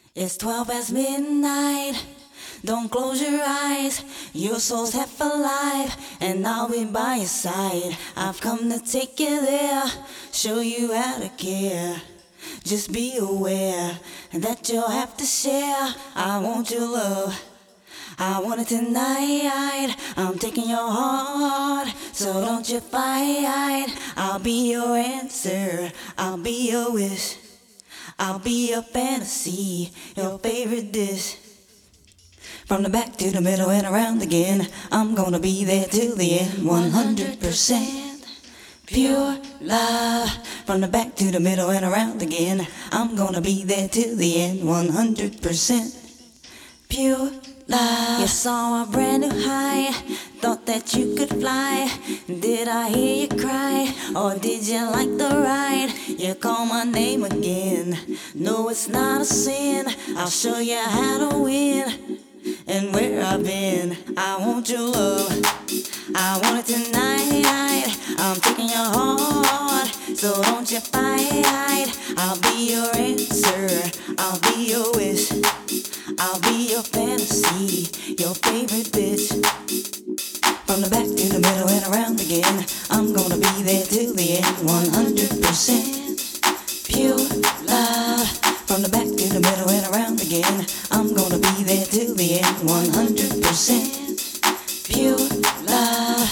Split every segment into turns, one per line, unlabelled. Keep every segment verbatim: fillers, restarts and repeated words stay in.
It's twelve past midnight. Don't close your eyes. Your soul's half alive, and I'll be by your side. I've come to take you there, show you how to care. Just be aware that you'll have to share. I want your love, I want it tonight. I'm taking your heart, so don't you fight. I'll be your answer, I'll be your wish, I'll be your fantasy, your favorite dish. From the back to the middle and around again, I'm gonna be there till the end. one hundred percent pure love. From the back to the middle and around again, I'm gonna be there till the end. one hundred percent pure love. You saw a brand new high, thought that you could fly. Did I hear you cry, or did you like the ride? You call my name again, no it's not a sin. I'll show you how to win, and where I've been. I want your love, I want it tonight. I'm taking your heart, so don't you fight. I'll be your answer, I'll be your wish, I'll be your fantasy, your favorite bitch. From the back to the middle and around again, I'm gonna be there till the end. one hundred percent pure love. From the back to the middle and around again, I'm gonna be there till the end. one hundred percent pure love.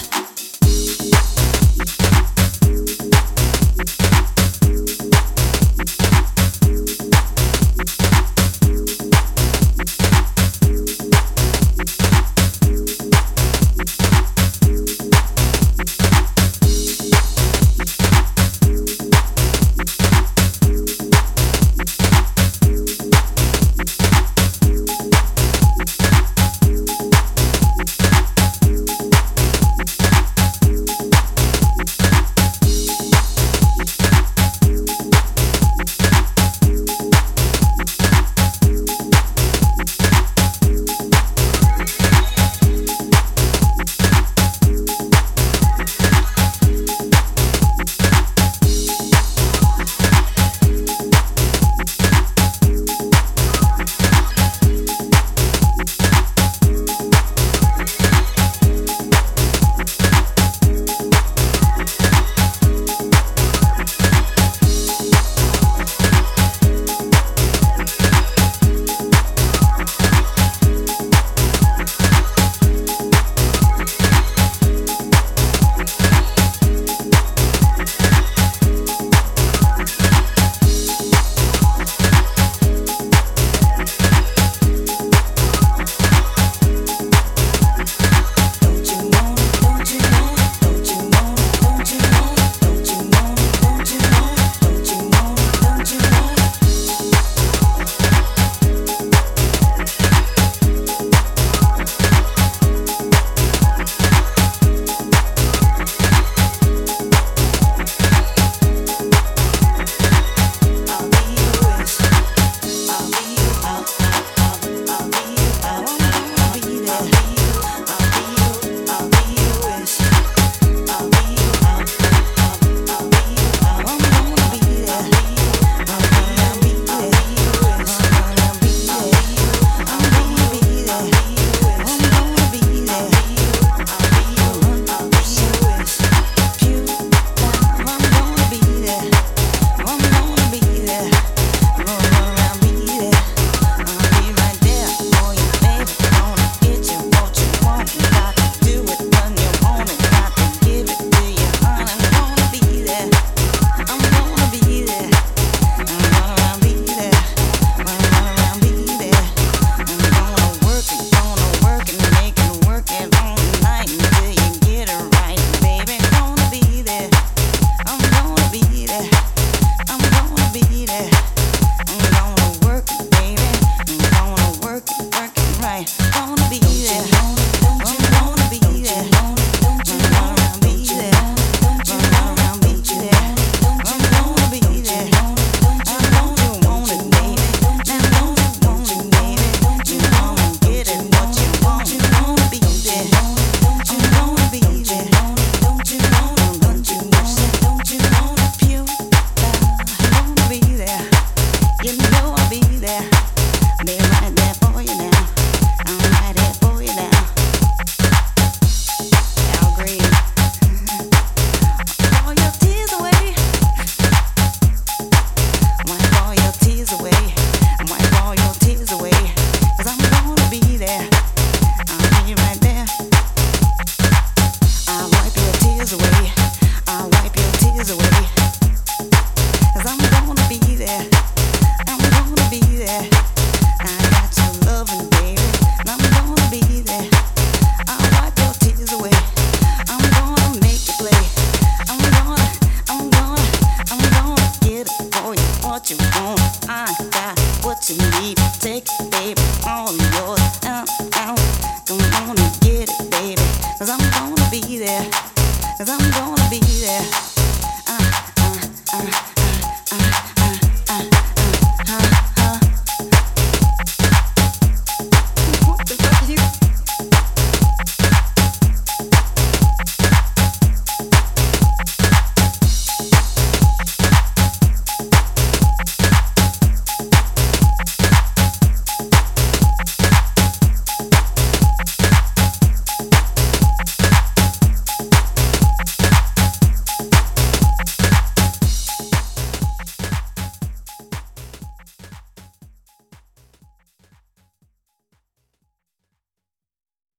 need. Take, baby, all yours. Uh, uh,